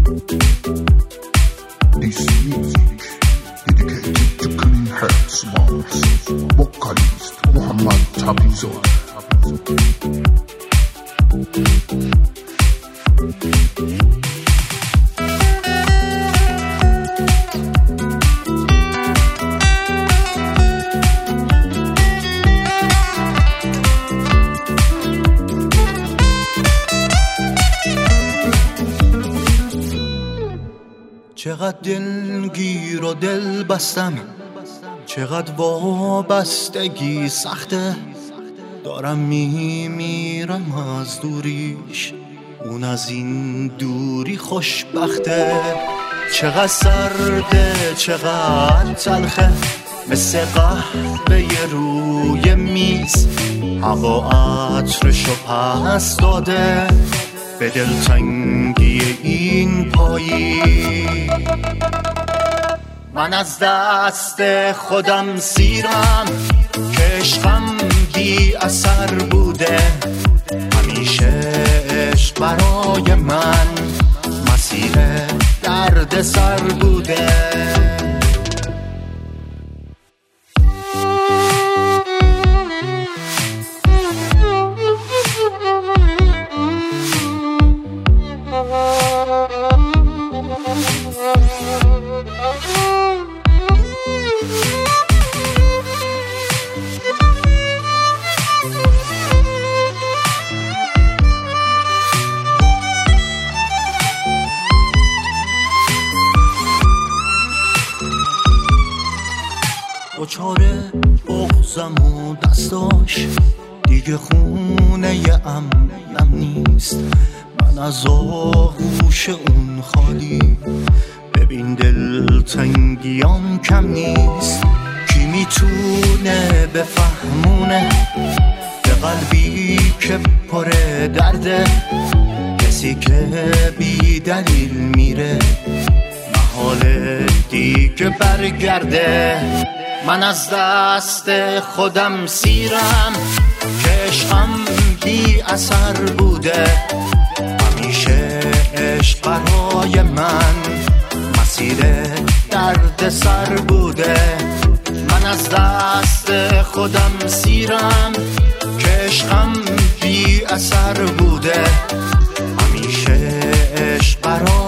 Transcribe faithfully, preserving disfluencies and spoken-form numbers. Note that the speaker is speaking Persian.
This music dedicated to clean hearts moms. Vocalist Muhammad Tabizod. چقدر دلگیر و دل بستم، چقدر وابستگی سخته، دارم میمیرم از دوریش، اون از این دوری خوشبخته. چقدر سرده چقدر تلخه، مثل قهوه روی میز، هوا عطرشو پس داده به دلتنگی این پایی. من از دست خودم سیرم که عشقم بی اثر بوده، همیشه عشق برای من مسیر درد سر بوده. دوچاره بغزم و دستاش دیگه خونه امنم نیست، من از آغوش اون خالی، ببین دلتنگیام کم نیست. کی میتونه بفهمونه به قلبی که پر درده، کسی که بی دلیل میره محاله دیگه برگرده. من از دست خودم سیرم که عشقم بی اثر بوده، همیشه عشق برای من مسیر درد سر بوده. من از دست خودم سیرم که عشقم بی اثر بوده، همیشه عشق برای